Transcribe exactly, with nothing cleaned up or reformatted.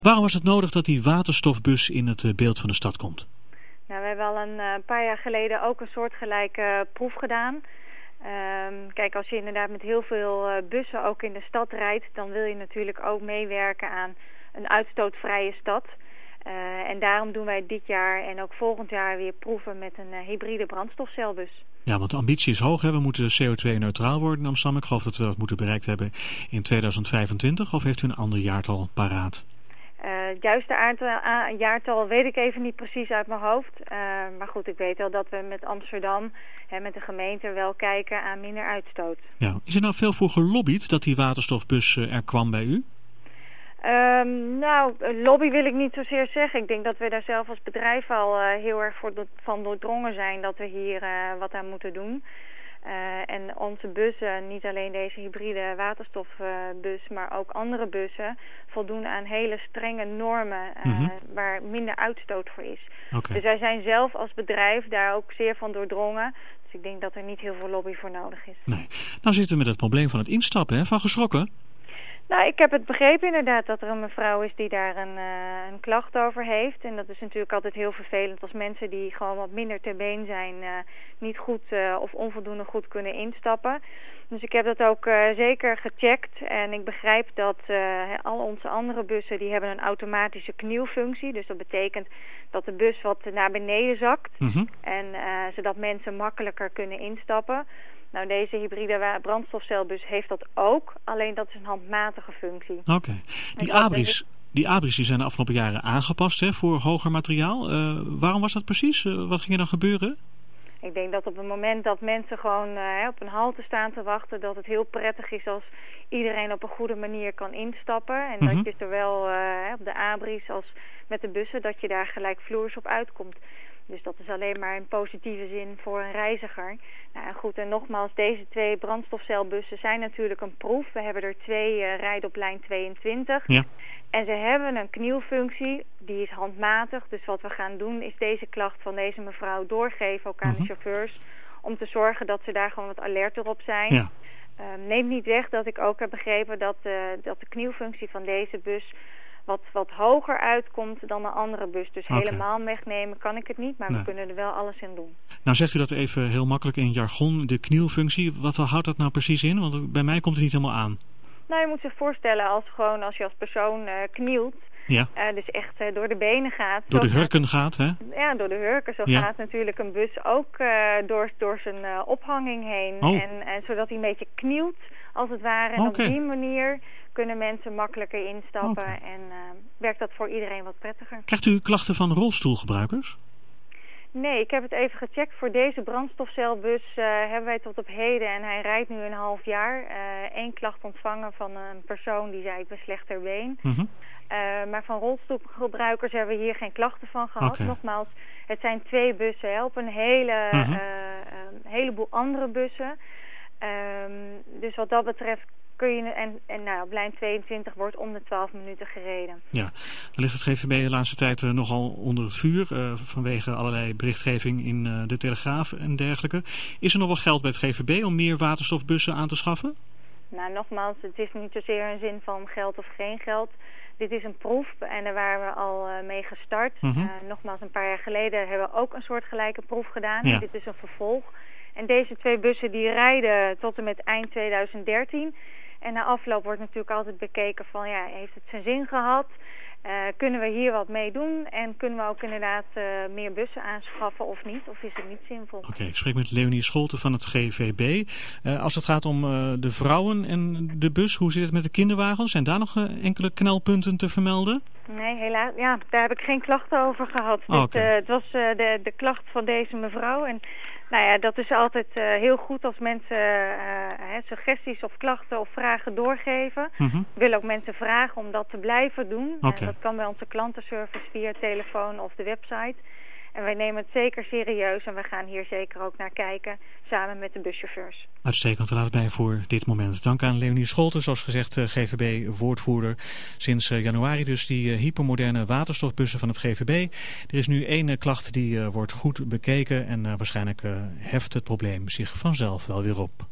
Waarom was het nodig dat die waterstofbus in het beeld van de stad komt? Nou, we hebben al een uh, paar jaar geleden ook een soortgelijke uh, proef gedaan. Um, kijk, als je inderdaad met heel veel uh, bussen ook in de stad rijdt, dan wil je natuurlijk ook meewerken aan een uitstootvrije stad. Uh, en daarom doen wij dit jaar en ook volgend jaar weer proeven met een uh, hybride brandstofcelbus. Ja, want de ambitie is hoog. Hè? We moeten C O twee neutraal worden in Amsterdam. Ik geloof dat we dat moeten bereikt hebben in tweeduizend vijfentwintig. Of heeft u een ander jaartal paraat? Uh, het juiste aantal, uh, jaartal weet ik even niet precies uit mijn hoofd. Uh, maar goed, ik weet wel dat we met Amsterdam, hè, met de gemeente, wel kijken aan minder uitstoot. Ja. Is er nou veel voor gelobbyd dat die waterstofbus uh, er kwam bij u? Um, nou, lobby wil ik niet zozeer zeggen. Ik denk dat we daar zelf als bedrijf al uh, heel erg voor do- van doordrongen zijn dat we hier uh, wat aan moeten doen. Uh, en onze bussen, niet alleen deze hybride waterstofbus, uh, maar ook andere bussen, voldoen aan hele strenge normen uh, mm-hmm. waar minder uitstoot voor is. Okay. Dus wij zijn zelf als bedrijf daar ook zeer van doordrongen. Dus ik denk dat er niet heel veel lobby voor nodig is. Nee. Nou zitten we met het probleem van het instappen, hè? Van geschrokken? Nou, ik heb het begrepen inderdaad dat er een mevrouw is die daar een, uh, een klacht over heeft. En dat is natuurlijk altijd heel vervelend als mensen die gewoon wat minder ter been zijn uh, niet goed uh, of onvoldoende goed kunnen instappen. Dus ik heb dat ook uh, zeker gecheckt en ik begrijp dat uh, al onze andere bussen die hebben een automatische knielfunctie. Dus dat betekent dat de bus wat naar beneden zakt mm-hmm. en uh, zodat mensen makkelijker kunnen instappen. Nou, deze hybride brandstofcelbus heeft dat ook, alleen dat is een handmatige functie. Oké. Okay. Die abris, die abris die zijn de afgelopen jaren aangepast, hè, voor hoger materiaal. Uh, waarom was dat precies? Uh, wat ging er dan gebeuren? Ik denk dat op het moment dat mensen gewoon uh, op een halte staan te wachten, dat het heel prettig is als iedereen op een goede manier kan instappen. En mm-hmm. dat je zowel uh, op de abris als met de bussen, dat je daar gelijkvloers op uitkomt. Dus dat is alleen maar in positieve zin voor een reiziger. Nou goed, en nogmaals, deze twee brandstofcelbussen zijn natuurlijk een proef. We hebben er twee uh, rijden op lijn tweeëntwintig. Ja. En ze hebben een knielfunctie, die is handmatig. Dus wat we gaan doen is deze klacht van deze mevrouw doorgeven ook aan mm-hmm. de chauffeurs. Om te zorgen dat ze daar gewoon wat alerter op zijn. Ja. Uh, neem niet weg dat ik ook heb begrepen dat, uh, dat de knielfunctie van deze bus wat, wat hoger uitkomt dan een andere bus. Dus okay. helemaal wegnemen kan ik het niet, maar nee. we kunnen er wel alles in doen. Nou zegt u dat even heel makkelijk in jargon, de knielfunctie. Wat houdt dat nou precies in? Want bij mij komt het niet helemaal aan. Nou, je moet zich voorstellen als, gewoon, als je als persoon uh, knielt. Ja. Uh, dus echt uh, door de benen gaat. Door de hurken gaat, hè? Ja, door de hurken. Zo ja. gaat natuurlijk een bus ook uh, door, door zijn uh, ophanging heen. Oh. En, en zodat hij een beetje knielt, als het ware. En okay. op die manier kunnen mensen makkelijker instappen. Okay. En uh, werkt dat voor iedereen wat prettiger. Krijgt u klachten van rolstoelgebruikers? Nee, ik heb het even gecheckt. Voor deze brandstofcelbus uh, hebben wij tot op heden, en hij rijdt nu een half jaar, uh, één klacht ontvangen van een persoon die zei ik ben slecht ter been. Mm-hmm. Uh, maar van rolstoelgebruikers hebben we hier geen klachten van gehad. Okay. Nogmaals, het zijn twee bussen, hè, op een hele, mm-hmm. uh, uh, heleboel andere bussen. Um, dus wat dat betreft kun je, en, en nou, op lijn tweeëntwintig wordt om de twaalf minuten gereden. Ja, dan ligt het G V B de laatste tijd uh, nogal onder het vuur uh, vanwege allerlei berichtgeving in uh, de Telegraaf en dergelijke. Is er nog wel geld bij het G V B om meer waterstofbussen aan te schaffen? Nou, nogmaals, het is niet zozeer een zin van geld of geen geld. Dit is een proef en daar waren we al uh, mee gestart. Mm-hmm. Uh, nogmaals, een paar jaar geleden hebben we ook een soortgelijke proef gedaan. Ja. En dit is een vervolg. En deze twee bussen die rijden tot en met eind tweeduizend dertien. En na afloop wordt natuurlijk altijd bekeken van, ja, heeft het zijn zin gehad? Uh, kunnen we hier wat mee doen? En kunnen we ook inderdaad uh, meer bussen aanschaffen of niet? Of is het niet zinvol? Oké, okay, ik spreek met Leonie Scholten van het G V B. Uh, als het gaat om uh, de vrouwen en de bus, hoe zit het met de kinderwagens? Zijn daar nog uh, enkele knelpunten te vermelden? Nee, helaas. Ja, daar heb ik geen klachten over gehad. Oh, Dit, okay. uh, het was uh, de, de klacht van deze mevrouw. En nou ja, dat is altijd uh, heel goed als mensen uh, hè, suggesties of klachten of vragen doorgeven. Mm-hmm. Ik wil ook mensen vragen om dat te blijven doen. Okay. En dat kan bij onze klantenservice via telefoon of de website. En wij nemen het zeker serieus en we gaan hier zeker ook naar kijken samen met de buschauffeurs. Uitstekend, te laat bij voor dit moment. Dank aan Leonie Scholten, zoals gezegd G V B-woordvoerder. Sinds januari dus die hypermoderne waterstofbussen van het G V B. Er is nu één klacht die uh, wordt goed bekeken en uh, waarschijnlijk uh, heft het probleem zich vanzelf wel weer op.